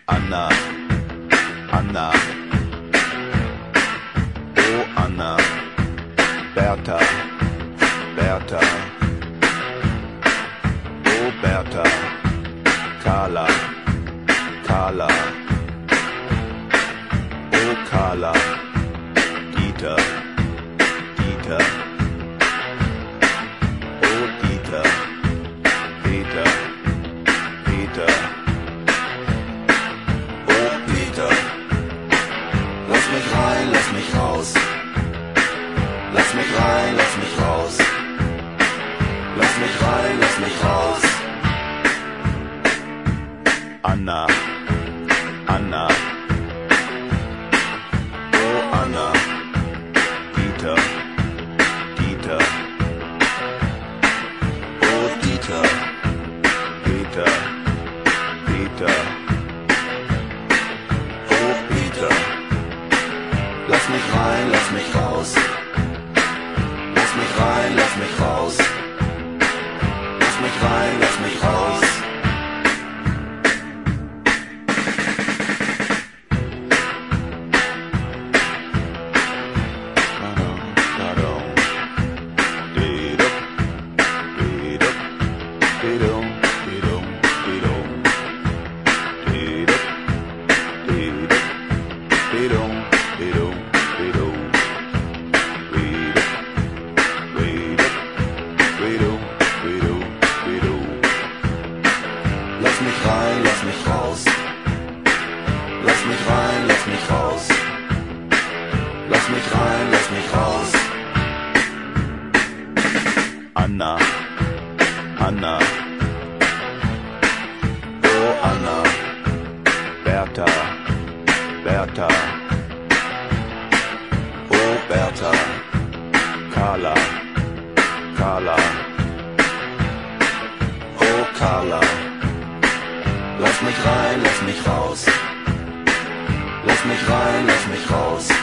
Anna, Anna, oh Anna, Bertha, Bertha, oh Bertha, Carla, Carla, oh Carla, Dieter, Dieter, oh Dieter, Peter, Peter, oh Peter, lass mich rein, lass mich raus, lass mich rein, lass mich raus, lass mich rein, lass mich raus. Anna, Anna, oh Anna, Dieter, Dieter, oh Dieter, Peter, Peter, oh Peter, lass mich rein, lass mich raus, lass mich rein, lass mich raus, lass mich rein, lass mich raus. Lass mich rein, lass mich raus. Lass mich rein, lass mich raus. Lass mich rein, lass mich raus. Anna, Anna, oh Anna, Bertha, Bertha, oh Bertha, Carla, Carla, oh Carla. Lass mich rein, lass mich raus. Lass mich rein, lass mich raus.